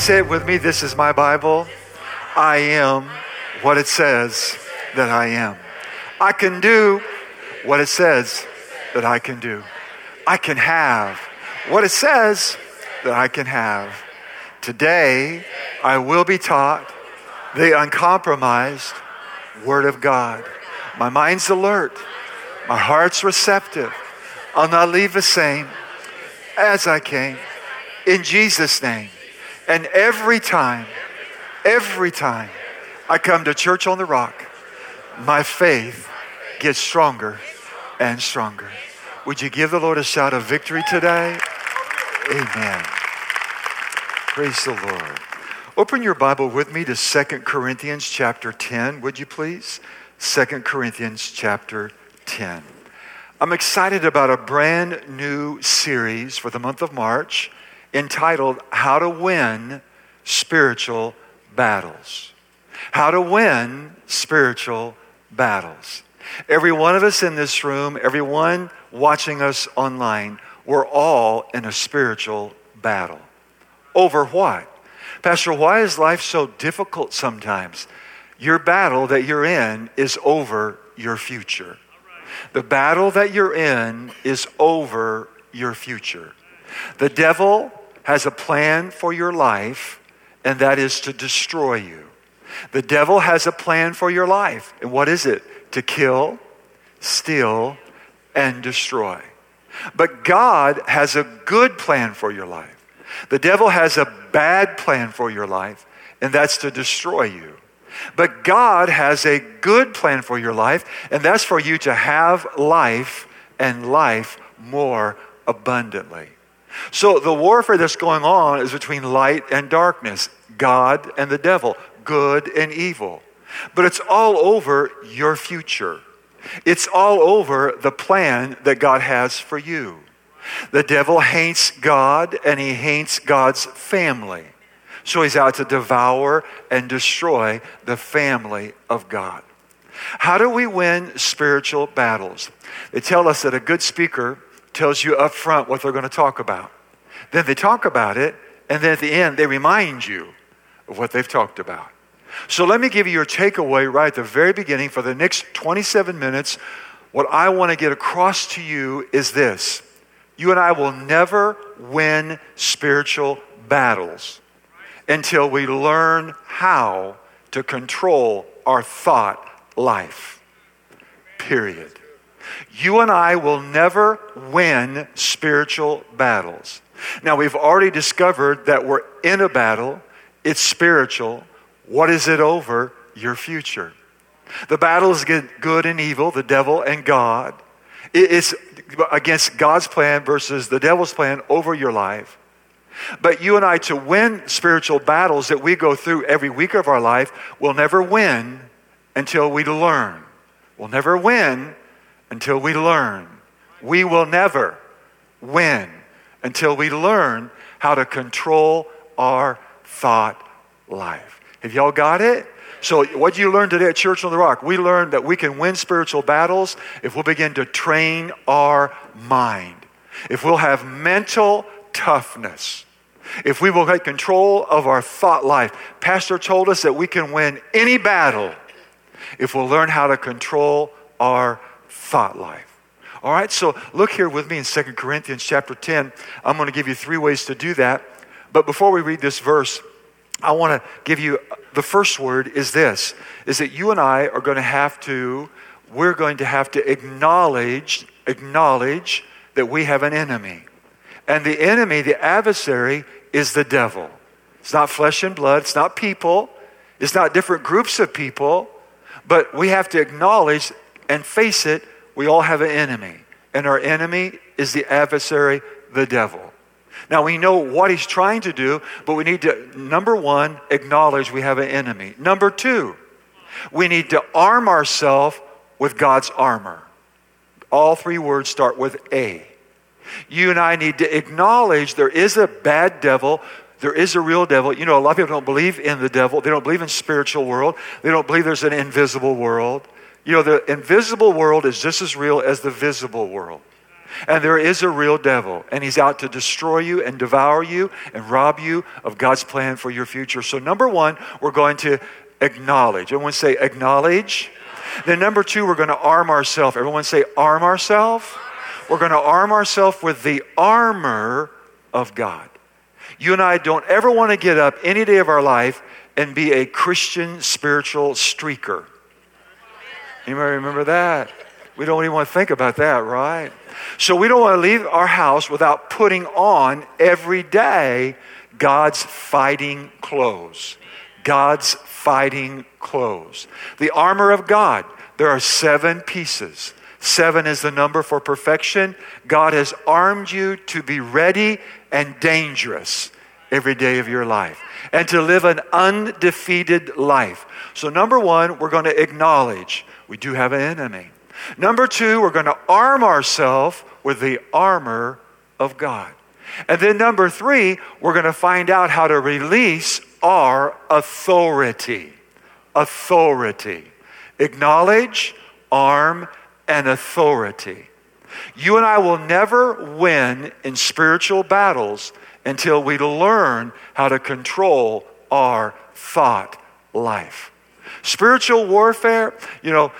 say it with me. This is my Bible. I am what it says that I am. I can do what it says that I can do. I can have what it says that I can have. Today, I will be taught the uncompromised Word of God. My mind's alert. My heart's receptive. I'll not leave the same as I came. In Jesus' name. And every time I come to Church on the Rock, my faith gets stronger and stronger. Would you give the Lord a shout of victory today? Amen. Praise the Lord. Open your Bible with me to 2 Corinthians chapter 10, would you please? 2 Corinthians chapter 10. I'm excited about a brand new series for the month of March entitled How to Win Spiritual Battles. How to win spiritual battles. Every one of us in this room, everyone watching us online, we're all in a spiritual battle. Over what? Pastor, why is life so difficult sometimes? Your battle that you're in is over your future. The battle that you're in is over your future. The devil has a plan for your life, and that is to destroy you. The devil has a plan for your life. And what is it? To kill, steal, and destroy. But God has a good plan for your life. The devil has a bad plan for your life, and that's to destroy you. But God has a good plan for your life, and that's for you to have life and life more abundantly. So the warfare that's going on is between light and darkness, God and the devil, good and evil. But it's all over your future. It's all over the plan that God has for you. The devil hates God, and he hates God's family. So he's out to devour and destroy the family of God. How do we win spiritual battles? They tell us that a good speaker tells you up front what they're going to talk about. Then they talk about it, and then at the end, they remind you of what they've talked about. So let me give you your takeaway right at the very beginning. For the next 27 minutes, what I want to get across to you is this. You and I will never win spiritual battles until we learn how to control our thought life. Period. You and I will never win spiritual battles. Now, we've already discovered that we're in a battle. It's spiritual. What is it over? Your future. The battle is against good and evil, the devil and God. It's against God's plan versus the devil's plan over your life. But you and I, to win spiritual battles that we go through every week of our life, will never win until we learn. We'll never win until we learn. We will never win until we learn how to control our thought life. Have y'all got it? So what did you learn today at Church on the Rock? We learned that we can win spiritual battles if we'll begin to train our mind. If we'll have mental toughness. If we will take control of our thought life. Pastor told us that we can win any battle if we'll learn how to control our thought life. All right, so look here with me in 2 Corinthians chapter 10. I'm going to give you 3 ways to do that. But before we read this verse, I want to give you the first word is this, is that you and I are going to have to, we're going to have to acknowledge that we have an enemy. And the enemy, the adversary, is the devil. It's not flesh and blood. It's not people. It's not different groups of people. But we have to acknowledge and face it, we all have an enemy. And our enemy is the adversary, the devil. Now, we know what he's trying to do, but we need to, number one, acknowledge we have an enemy. Number two, we need to arm ourselves with God's armor. All 3 words start with A. You and I need to acknowledge there is a bad devil. There is a real devil. You know, a lot of people don't believe in the devil. They don't believe in spiritual world. They don't believe there's an invisible world. You know, the invisible world is just as real as the visible world. And there is a real devil, and he's out to destroy you and devour you and rob you of God's plan for your future. So number one, we're going to acknowledge. Everyone say acknowledge. Then number two, we're going to arm ourselves. Everyone say arm ourselves. We're going to arm ourselves with the armor of God. You and I don't ever want to get up any day of our life and be a Christian spiritual streaker. Anybody remember that? We don't even want to think about that, right? So we don't want to leave our house without putting on every day God's fighting clothes. God's fighting clothes. The armor of God. There are 7 pieces. 7 is the number for perfection. God has armed you to be ready and dangerous every day of your life and to live an undefeated life. So number one, we're going to acknowledge we do have an enemy. Number two, we're going to arm ourselves with the armor of God. And then number three, we're going to find out how to release our authority. Authority. Acknowledge, arm, and authority. You and I will never win in spiritual battles until we learn how to control our thought life. Spiritual warfare, you know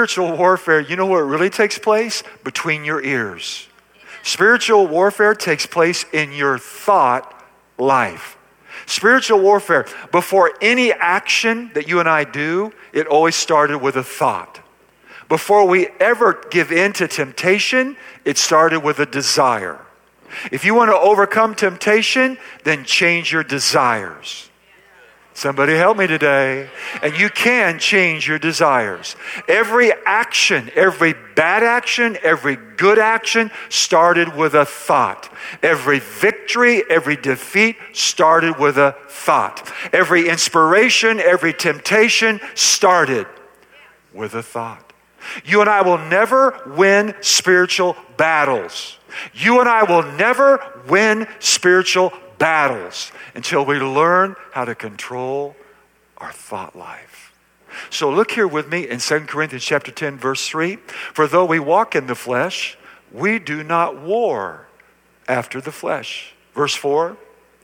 where it really takes place? Between your ears. Spiritual warfare takes place in your thought life. Spiritual warfare, before any action that you and I do, it always started with a thought. Before we ever give in to temptation, it started with a desire. If you want to overcome temptation, then change your desires. Somebody help me today. And you can change your desires. Every action, every bad action, every good action started with a thought. Every victory, every defeat started with a thought. Every inspiration, every temptation started with a thought. You and I will never win spiritual battles. You and I will never win spiritual battles until we learn how to control our thought life. So look here with me in 2 Corinthians chapter 10, verse 3. For though we walk in the flesh, we do not war after the flesh. Verse 4.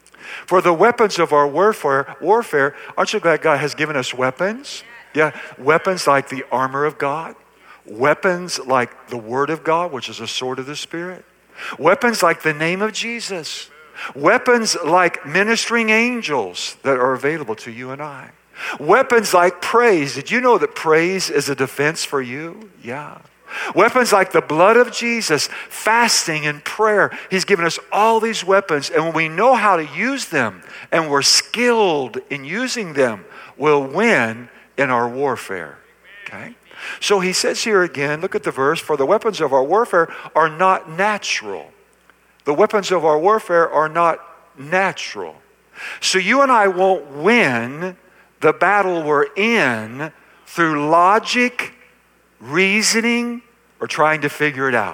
For the weapons of our warfare, aren't you glad God has given us weapons? Yeah, weapons like the armor of God. Weapons like the Word of God, which is a sword of the Spirit. Weapons like the name of Jesus. Weapons like ministering angels that are available to you and I. Weapons like praise. Did you know that praise is a defense for you? Yeah. Weapons like the blood of Jesus, fasting and prayer. He's given us all these weapons, and when we know how to use them and we're skilled in using them, we'll win in our warfare. Okay? So he says here again, look at the verse, for the weapons of our warfare are not natural. The weapons of our warfare are not natural. So you and I won't win the battle we're in through logic, reasoning, or trying to figure it out.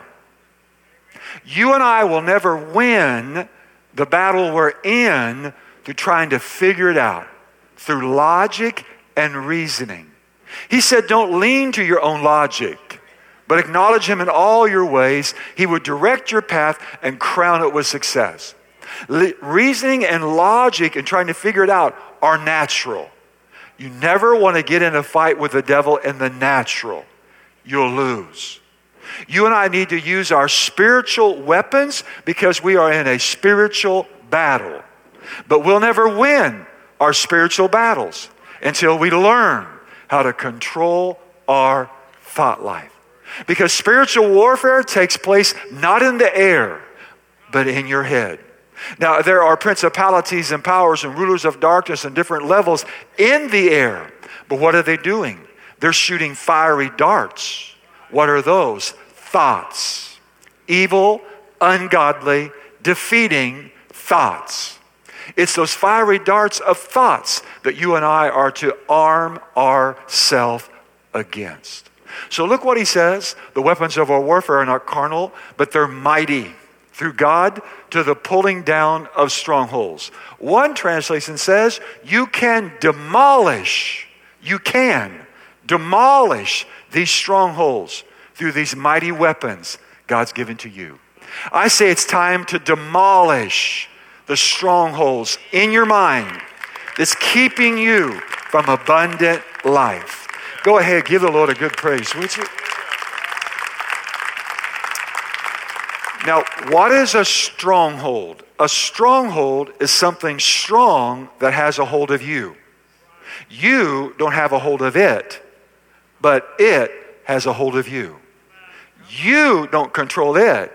You and I will never win the battle we're in through trying to figure it out, through logic and reasoning. He said, don't lean to your own logic, but acknowledge Him in all your ways. He would direct your path and crown it with success. Reasoning and logic and trying to figure it out are natural. You never want to get in a fight with the devil in the natural. You'll lose. You and I need to use our spiritual weapons because we are in a spiritual battle. But we'll never win our spiritual battles until we learn how to control our thought life. Because spiritual warfare takes place not in the air, but in your head. Now, there are principalities and powers and rulers of darkness and different levels in the air. But what are they doing? They're shooting fiery darts. What are those? Thoughts. Evil, ungodly, defeating thoughts. It's those fiery darts of thoughts that you and I are to arm ourselves against. So look what he says. The weapons of our warfare are not carnal, but they're mighty through God to the pulling down of strongholds. One translation says, you can demolish these strongholds through these mighty weapons God's given to you. I say it's time to demolish the strongholds in your mind that's keeping you from abundant life. Go ahead, give the Lord a good praise, would you? Now, what is a stronghold? A stronghold is something strong that has a hold of you. You don't have a hold of it, but it has a hold of you. You don't control it,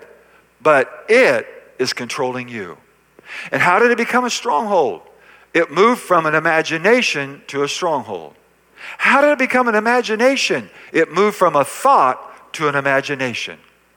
but it is controlling you. And how did it become a stronghold? It moved from an imagination to a stronghold. How did it become an imagination? It moved from a thought to an imagination.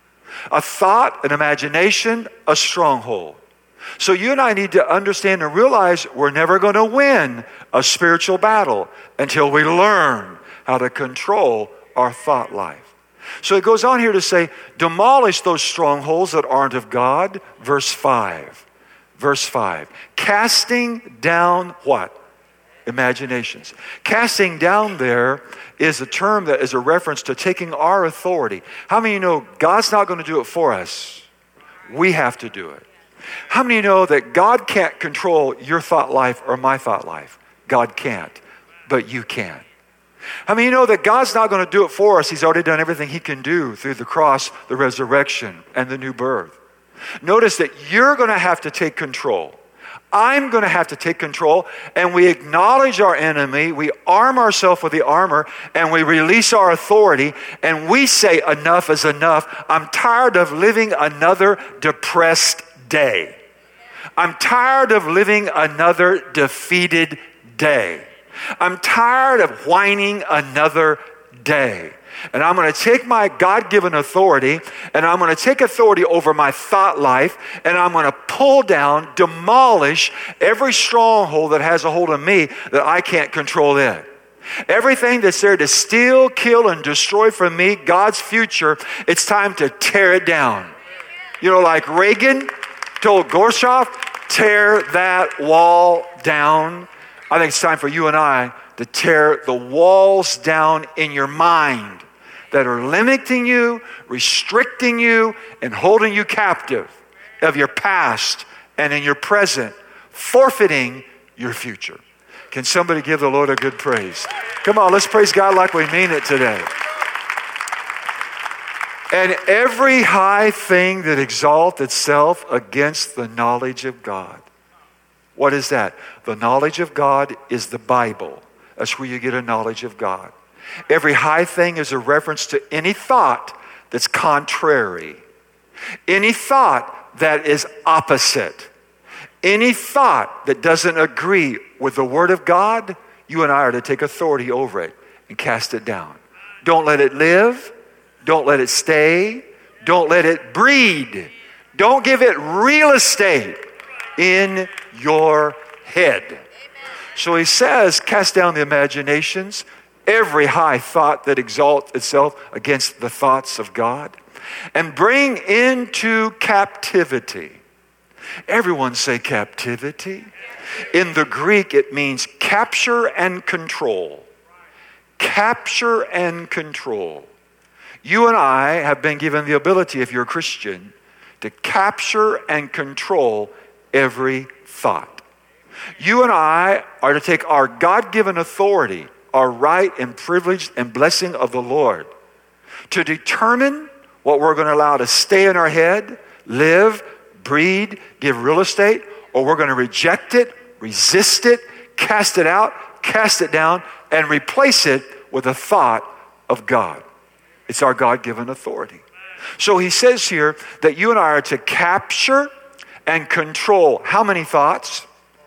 A thought, an imagination, a stronghold. So you and I need to understand and realize we're never going to win a spiritual battle until we learn how to control our thought life. So it goes on here to say, demolish those strongholds that aren't of God. Verse 5. Verse 5. Casting down what? Imaginations. Casting down there is a term that is a reference to taking our authority. How many of you know God's not going to do it for us? We have to do it. How many of you know that God can't control your thought life or my thought life? God can't, but you can. How many of you know that God's not going to do it for us? He's already done everything He can do through the cross, the resurrection, and the new birth. Notice that you're going to have to take control. I'm going to have to take control, and we acknowledge our enemy, we arm ourselves with the armor, and we release our authority, and we say enough is enough. I'm tired of living another depressed day. I'm tired of living another defeated day. I'm tired of whining another day. And I'm going to take my God-given authority, and I'm going to take authority over my thought life, and I'm going to pull down, demolish every stronghold that has a hold of me that I can't control it. Everything that's there to steal, kill, and destroy from me, God's future, it's time to tear it down. You know, like Reagan told Gorbachev, tear that wall down. I think it's time for you and I to tear the walls down in your mind that are limiting you, restricting you, and holding you captive of your past and in your present, forfeiting your future. Can somebody give the Lord a good praise? Come on, let's praise God like we mean it today. And every high thing that exalts itself against the knowledge of God. What is that? The knowledge of God is the Bible. That's where you get a knowledge of God. Every high thing is a reference to any thought that's contrary. Any thought that is opposite. Any thought that doesn't agree with the Word of God, you and I are to take authority over it and cast it down. Don't let it live. Don't let it stay. Don't let it breed. Don't give it real estate in your head. So he says, cast down the imaginations, every high thought that exalts itself against the thoughts of God, and bring into captivity. Everyone say captivity. In the Greek, it means capture and control. Capture and control. You and I have been given the ability, if you're a Christian, to capture and control every thought. You and I are to take our God-given authority, our right and privilege and blessing of the Lord, to determine what we're going to allow to stay in our head, live, breed, give real estate, or we're going to reject it, resist it, cast it out, cast it down, and replace it with a thought of God. It's our God-given authority. So he says here that you and I are to capture and control how many thoughts?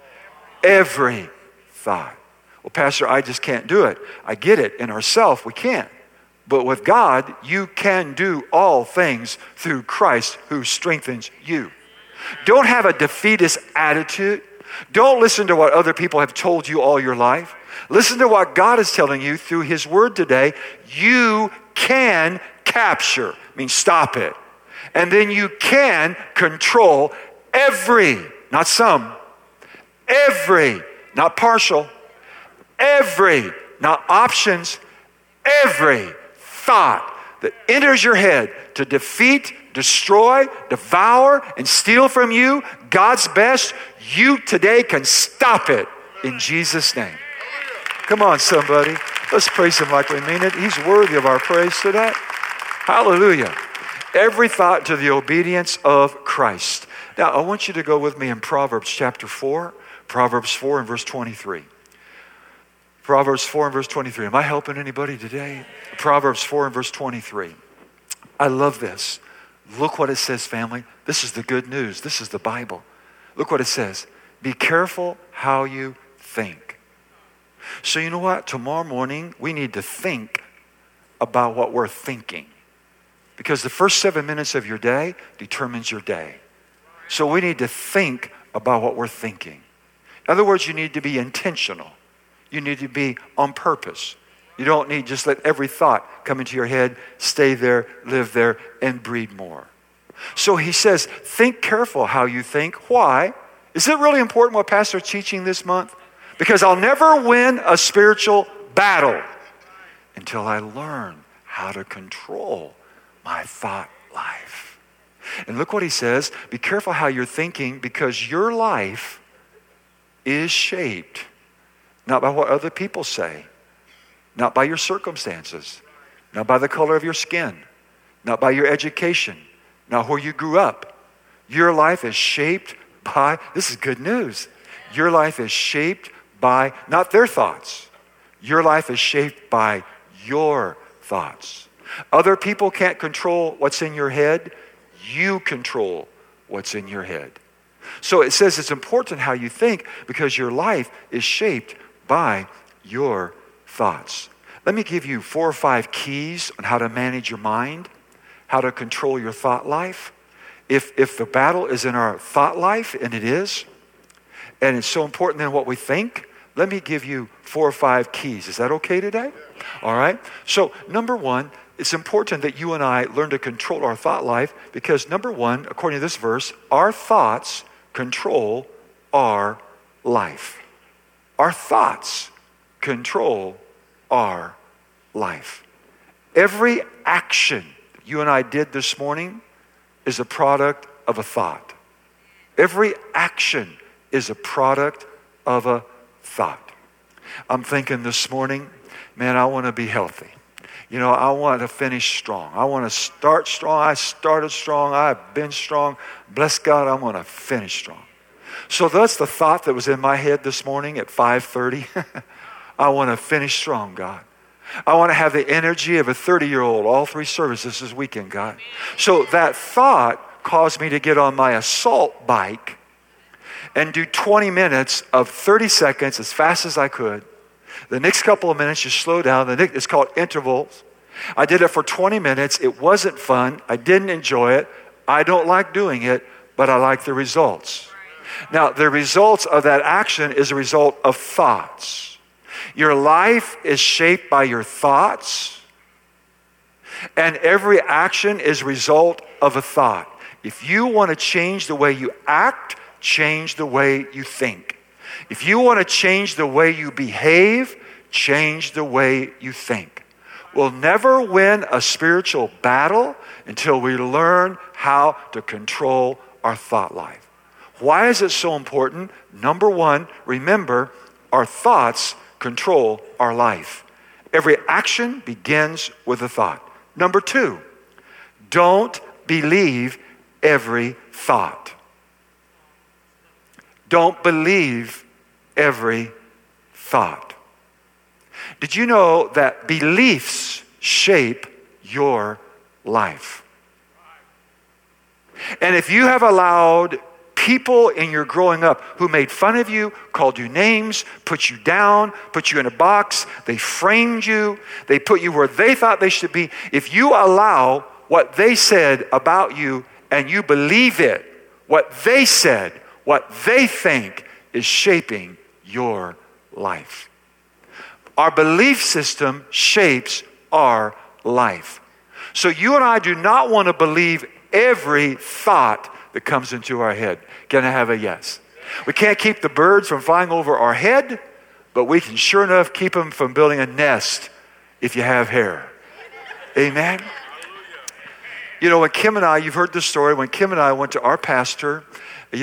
Every thought. Well, Pastor, I just can't do it. I get it. In ourselves, we can't. But with God, you can do all things through Christ who strengthens you. Don't have a defeatist attitude. Don't listen to what other people have told you all your life. Listen to what God is telling you through His Word today. You can capture, means stop it. And then you can control every, not some, every, not partial, every, not options, every thought that enters your head to defeat, destroy, devour, and steal from you God's best, you today can stop it in Jesus' name. Come on, somebody. Let's praise him like we mean it. He's worthy of our praise today. Hallelujah. Every thought to the obedience of Christ. Now, I want you to go with me in Proverbs chapter 4. Proverbs 4 and verse 23. Proverbs 4 and verse 23. Am I helping anybody today? Proverbs 4 and verse 23. I love this. Look what it says, family. This is the good news. This is the Bible. Look what it says. Be careful how you think. So you know what? Tomorrow morning, we need to think about what we're thinking. Because the first 7 minutes of your day determines your day. So we need to think about what we're thinking. In other words, you need to be intentional. You need to be on purpose. You don't need just let every thought come into your head, stay there, live there, and breed more. So he says, think careful how you think. Why? Is it really important what Pastor's teaching this month? Because I'll never win a spiritual battle until I learn how to control my thought life. And look what he says, be careful how you're thinking, because your life is shaped not by what other people say, not by your circumstances, not by the color of your skin, not by your education, not where you grew up. Your life is shaped by, this is good news, your life is shaped by not their thoughts. Your life is shaped by your thoughts. Other people can't control what's in your head. You control what's in your head. So it says it's important how you think, because your life is shaped by your thoughts. Let me give you 4 or 5 keys on how to manage your mind, how to control your thought life. If the battle is in our thought life, and it is, and it's so important in what we think, let me give you 4 or 5 keys. Is that okay today? All right. So number 1, it's important that you and I learn to control our thought life, because number 1, according to this verse, our thoughts control our life. Our thoughts control our life. Every action you and I did this morning is a product of a thought. Every action is a product of a thought. I'm thinking this morning, man, I want to be healthy. You know, I want to finish strong. I want to start strong. I started strong. I've been strong. Bless God, I'm going to finish strong. So that's the thought that was in my head this morning at 5:30. I want to finish strong, God. I want to have the energy of a 30-year-old all 3 services this weekend, God. So that thought caused me to get on my assault bike and do 20 minutes of 30 seconds as fast as I could. The next couple of minutes, you slow down. It's called intervals. I did it for 20 minutes. It wasn't fun. I didn't enjoy it. I don't like doing it, but I like the results. Now, the results of that action is a result of thoughts. Your life is shaped by your thoughts, and every action is a result of a thought. If you want to change the way you act, change the way you think. If you want to change the way you behave, change the way you think. We'll never win a spiritual battle until we learn how to control our thought life. Why is it so important? Number 1, remember, our thoughts control our life. Every action begins with a thought. Number 2, don't believe every thought. Don't believe every thought. Did you know that beliefs shape your life? And if you have allowed people in your growing up who made fun of you, called you names, put you down, put you in a box, they framed you, they put you where they thought they should be, if you allow what they said about you and you believe it, what they said, what they think is shaping your life. Our belief system shapes our life. So you and I do not want to believe every thought that comes into our head. Can I have a yes? We can't keep the birds from flying over our head, but we can sure enough keep them from building a nest if you have hair. Amen? when Kim and I, you've heard the story, when Kim and I went to our pastor, in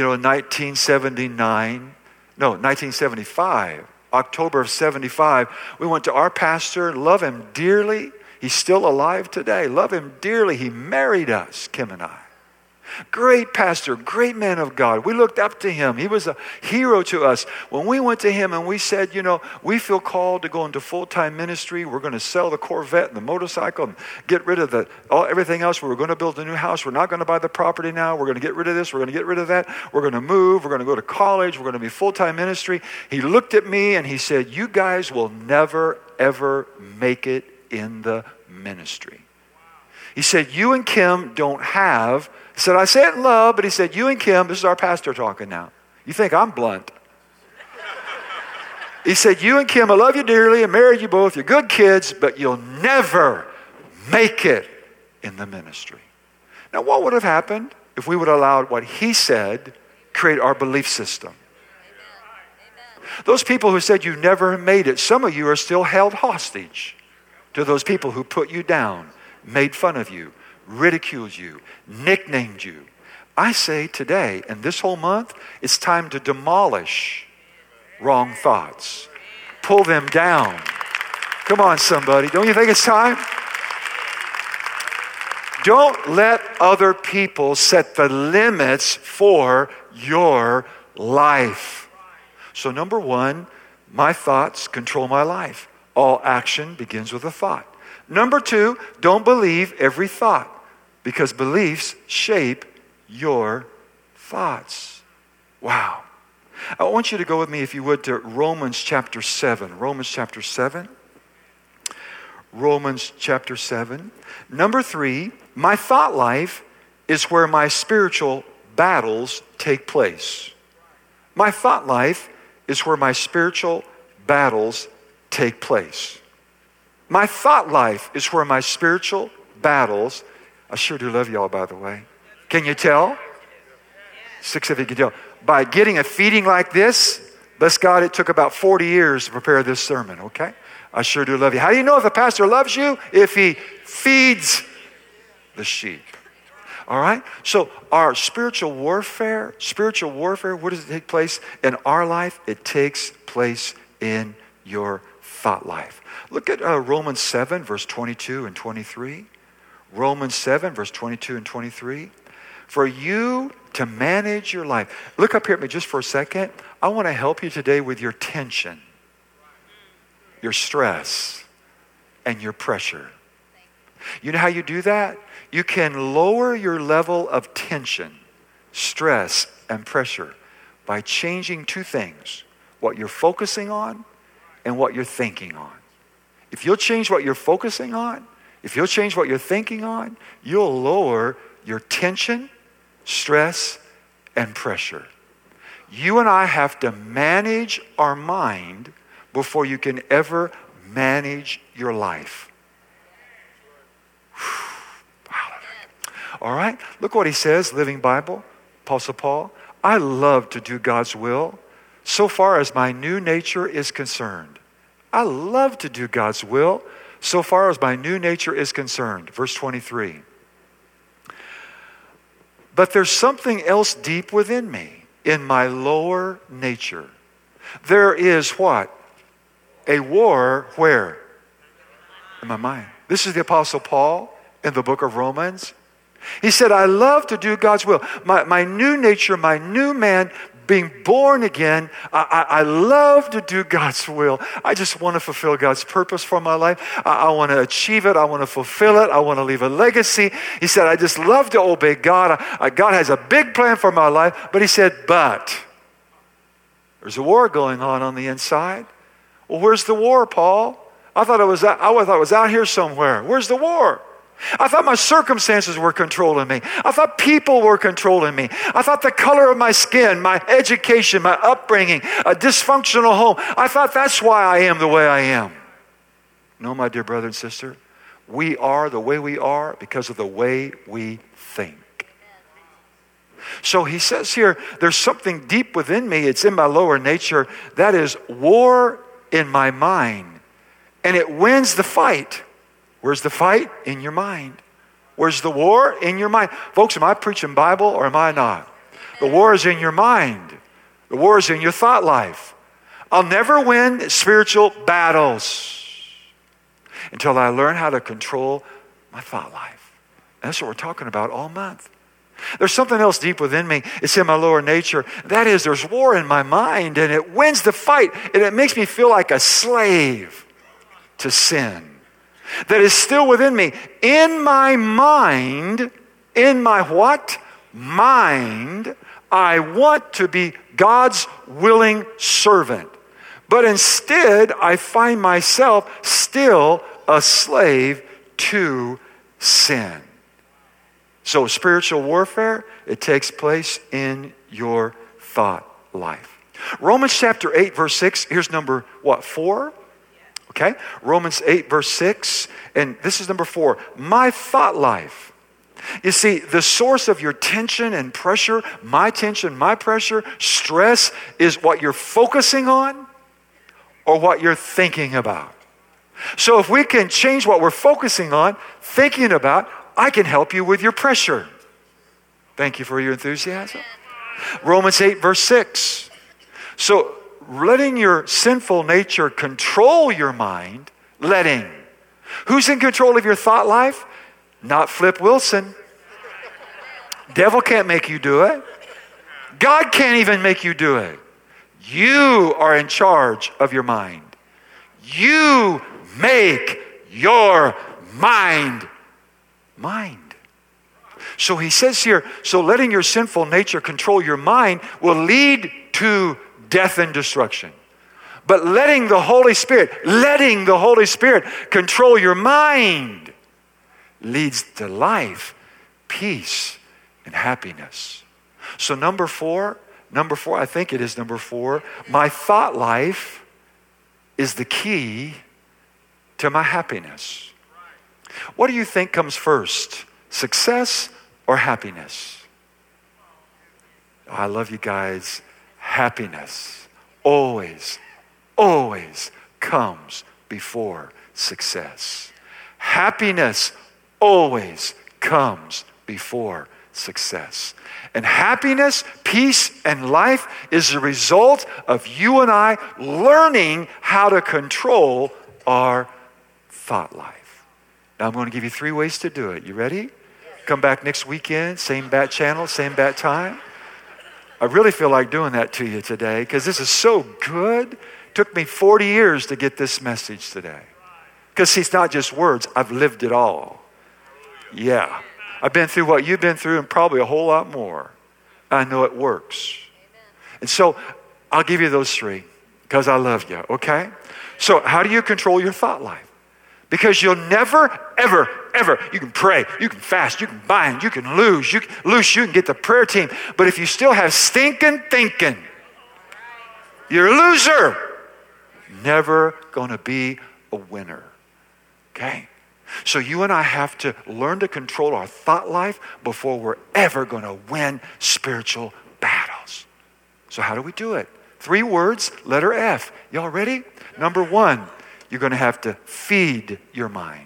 1975, October of 75, we went to our pastor, love him dearly. He's still alive today. Love him dearly. He married us, Kim and I. Great pastor, great man of God. We looked up to him. He was a hero to us. When we went to him and we said, we feel called to go into full-time ministry. We're going to sell the Corvette and the motorcycle and get rid of everything else. We're going to build a new house. We're not going to buy the property now. We're going to get rid of this. We're going to get rid of that. We're going to move. We're going to go to college. We're going to be full-time ministry. He looked at me and he said, you guys will never, ever make it in the ministry. He said, you and Kim don't have... He said, I say it in love, but he said, you and Kim, this is our pastor talking now. You think I'm blunt. He said, you and Kim, I love you dearly. I married you both. You're good kids, but you'll never make it in the ministry. Now, what would have happened if we would have allowed what he said create our belief system? Those people who said you never made it, some of you are still held hostage to those people who put you down, made fun of you, ridiculed you, nicknamed you. I say today, and this whole month, it's time to demolish wrong thoughts. Pull them down. Come on, somebody. Don't you think it's time? Don't let other people set the limits for your life. So number one, my thoughts control my life. All action begins with a thought. Number two, don't believe every thought, because beliefs shape your thoughts. Wow. I want you to go with me, if you would, to Romans chapter 7. Romans chapter 7. Romans chapter 7. Number 3, my thought life is where my spiritual battles take place. My thought life is where my spiritual battles take place. My thought life is where my spiritual battles, I sure do love y'all, by the way. Can you tell? 6 of you can tell. By getting a feeding like this, bless God, it took about 40 years to prepare this sermon, okay? I sure do love you. How do you know if the pastor loves you? If he feeds the sheep. All right? So our spiritual warfare, where does it take place in our life? It takes place in your thought life. Look at Romans 7, verse 22 and 23. Romans 7, verse 22 and 23. For you to manage your life. Look up here at me just for a second. I want to help you today with your tension, your stress, and your pressure. You know how you do that? You can lower your level of tension, stress, and pressure by changing two things: what you're focusing on and what you're thinking on. If you'll change what you're focusing on, if you'll change what you're thinking on, you'll lower your tension, stress, and pressure. You and I have to manage our mind before you can ever manage your life. All right? Look what he says, Living Bible, Apostle Paul. I love to do God's will so far as my new nature is concerned. I love to do God's will so far as my new nature is concerned. Verse 23. But there's something else deep within me, in my lower nature. There is what? A war where? In my mind. This is the Apostle Paul in the book of Romans. He said, I love to do God's will. My new nature, my new man, being born again, I love to do God's will. I just want to fulfill God's purpose for my life. I want to achieve it. I want to fulfill it. I want to leave a legacy. He said, I just love to obey God. God has a big plan for my life. But he said, but there's a war going on the inside. Well, where's the war, Paul? I thought it was out here somewhere. Where's the war? I thought my circumstances were controlling me. I thought people were controlling me. I thought the color of my skin, my education, my upbringing, a dysfunctional home, I thought that's why I am the way I am. No, my dear brother and sister, we are the way we are because of the way we think. So he says here, there's something deep within me. It's in my lower nature. That is war in my mind. And it wins the fight. Where's the fight? In your mind. Where's the war? In your mind. Folks, am I preaching Bible or am I not? The war is in your mind. The war is in your thought life. I'll never win spiritual battles until I learn how to control my thought life. And that's what we're talking about all month. There's something else deep within me. It's in my lower nature. That is, there's war in my mind, and it wins the fight, and it makes me feel like a slave to sin. That is still within me. In my mind, in my what? Mind, I want to be God's willing servant. But instead, I find myself still a slave to sin. So spiritual warfare, it takes place in your thought life. Romans chapter 8, verse 6, here's number, 4? Okay, Romans 8, verse 6, and this is number 4. My thought life. You see, the source of your tension and pressure, my tension, my pressure, stress, is what you're focusing on or what you're thinking about. So if we can change what we're focusing on, thinking about, I can help you with your pressure. Thank you for your enthusiasm. Romans 8, verse 6. So letting your sinful nature control your mind, letting. Who's in control of your thought life? Not Flip Wilson. Devil can't make you do it. God can't even make you do it. You are in charge of your mind. You make your mind. So he says here, so letting your sinful nature control your mind will lead to death and destruction. But letting the Holy Spirit control your mind leads to life, peace, and happiness. So number four, I think it is number 4, my thought life is the key to my happiness. What do you think comes first, success or happiness? Oh, I love you guys. Happiness always comes before success. Happiness always comes before success. And happiness, peace, and life is the result of you and I learning how to control our thought life. Now I'm going to give you 3 ways to do it. You ready? Come back next weekend, same bat channel, same bat time. I really feel like doing that to you today because this is so good. It took me 40 years to get this message today. Because it's not just words, I've lived it all. Yeah. I've been through what you've been through and probably a whole lot more. I know it works. And so I'll give you those 3 because I love you, okay? So how do you control your thought life? Because you'll never, ever, you can pray, you can fast, you can bind, you can lose, you can get the prayer team. But if you still have stinking thinking, you're a loser. Never going to be a winner, okay? So you and I have to learn to control our thought life before we're ever going to win spiritual battles. So how do we do it? 3 words, letter F. Y'all ready? Number 1, you're going to have to feed your mind.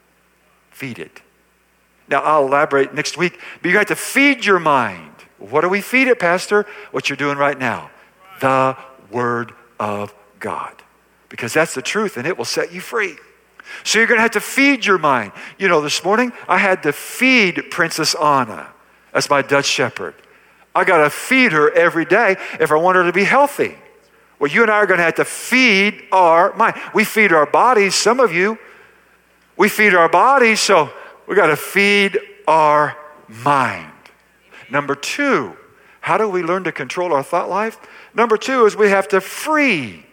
Feed it. Now, I'll elaborate next week, but you have to feed your mind. What do we feed it, Pastor? What you're doing right now. The Word of God. Because that's the truth, and it will set you free. So you're going to have to feed your mind. You know, this morning, I had to feed Princess Anna. That's my Dutch Shepherd. I got to feed her every day if I want her to be healthy. Well, you and I are going to have to feed our mind. We feed our bodies, some of you. We feed our bodies, so we got to feed our mind. Number 2, how do we learn to control our thought life? Number 2 is we have to free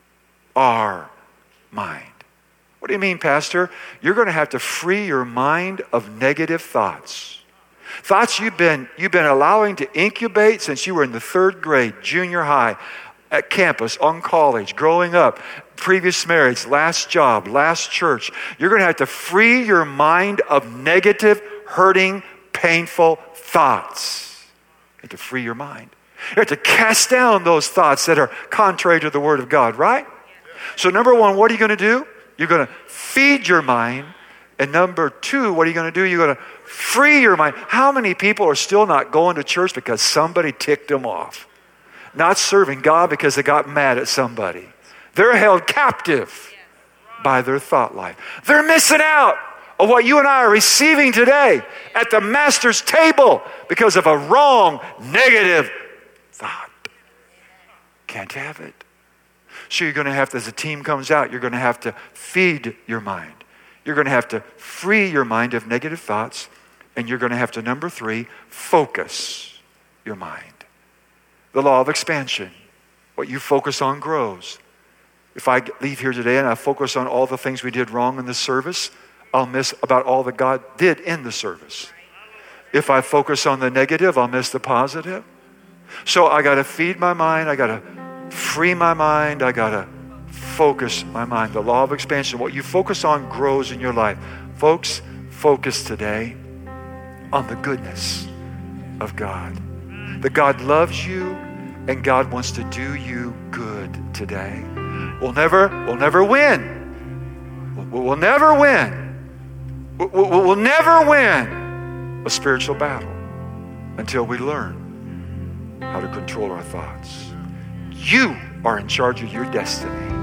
our mind. What do you mean, Pastor? You're going to have to free your mind of negative thoughts. Thoughts you've been allowing to incubate since you were in the 3rd grade, junior high, at campus, on college, growing up, previous marriage, last job, last church. You're going to have to free your mind of negative, hurting, painful thoughts. You have to free your mind. You have to cast down those thoughts that are contrary to the Word of God, right? So number 1, what are you going to do? You're going to feed your mind. And number two, what are you going to do? You're going to free your mind. How many people are still not going to church because somebody ticked them off? Not serving God because they got mad at somebody. They're held captive by their thought life. They're missing out on what you and I are receiving today at the Master's table because of a wrong, negative thought. Can't have it. So you're going to have to, as the team comes out, you're going to have to feed your mind. You're going to have to free your mind of negative thoughts. And you're going to have to, number three, focus your mind. The law of expansion. What you focus on grows. If I leave here today and I focus on all the things we did wrong in the service, I'll miss about all that God did in the service. If I focus on the negative, I'll miss the positive. So I got to feed my mind. I got to free my mind. I got to focus my mind. The law of expansion. What you focus on grows in your life. Folks, focus today on the goodness of God. That God loves you and God wants to do you good today. We'll never win. We'll never win. We'll never win a spiritual battle until we learn how to control our thoughts. You are in charge of your destiny.